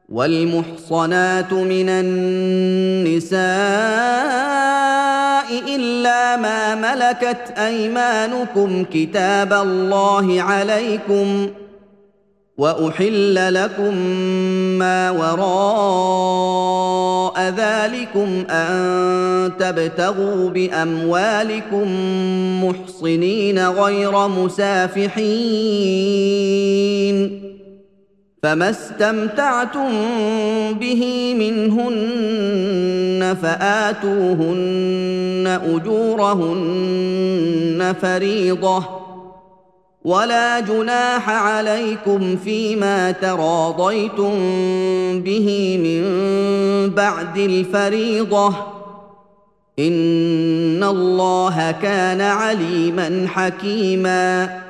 والمحصنات من النساء إلا ما ملكت أيمانكم كتاب الله عليكم وأحل لكم ما وراء ذلكم أن تبتغوا بأموالكم محصنين غير مسافحين فما استمتعتم به منهن فآتوهن أجورهن فريضة ولا جناح عليكم فيما تراضيتم به من بعد الفريضة إن الله كان عليما حكيما